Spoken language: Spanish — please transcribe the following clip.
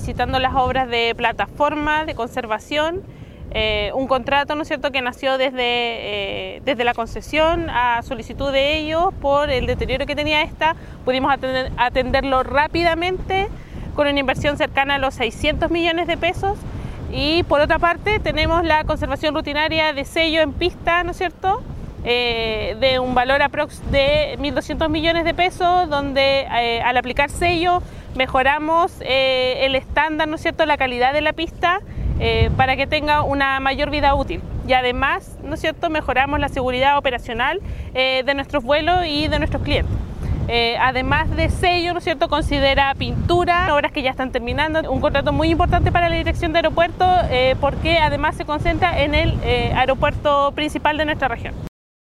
licitando las obras de plataforma de conservación, un contrato, ¿no es cierto?, que nació desde la concesión a solicitud de ellos por el deterioro que tenía esta. Pudimos atenderlo rápidamente con una inversión cercana a los 600 millones de pesos. Y por otra parte tenemos la conservación rutinaria de sello en pista, ¿no es cierto?, de un valor aprox de 1.200 millones de pesos, donde al aplicar sello mejoramos el estándar, ¿no es cierto?, la calidad de la pista para que tenga una mayor vida útil. Y además, ¿no es cierto?, mejoramos la seguridad operacional de nuestros vuelos y de nuestros clientes. Además de sello, ¿no es cierto?, considera pintura, obras que ya están terminando, un contrato muy importante para la dirección de aeropuerto porque además se concentra en el aeropuerto principal de nuestra región.